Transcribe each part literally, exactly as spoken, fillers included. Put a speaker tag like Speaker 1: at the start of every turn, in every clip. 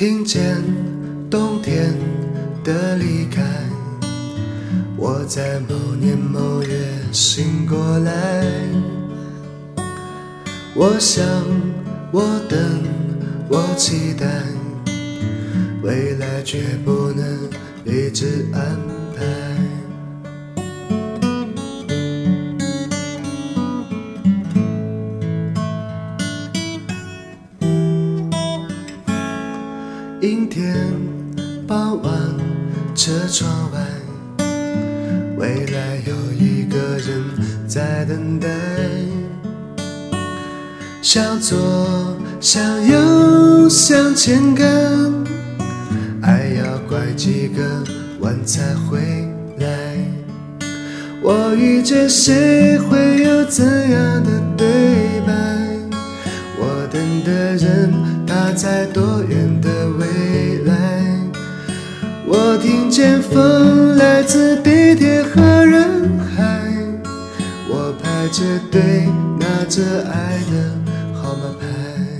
Speaker 1: 听见冬天的离开，我在某年某月醒过来。我想，我等，我期待，未来却不能一直安排。阴天傍晚，车窗外，未来有一个人在等待。向左向右向前看，爱要拐几个弯才回来。我遇见谁会有怎样的对白？我等的人他在多远的未来？我听见风来自地铁和人海，我排着队拿着爱的号码牌。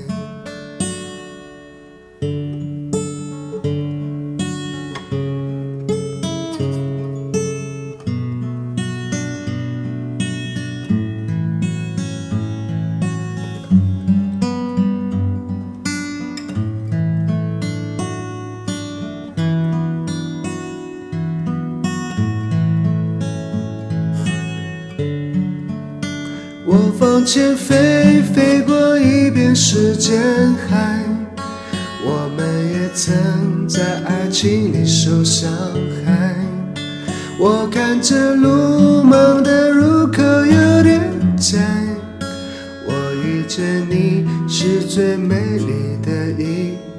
Speaker 1: 我往前飞，飞过一片时间海，我们也曾在爱情里受伤害。我看着路盲的入口有点窄，我遇见你是最美丽的意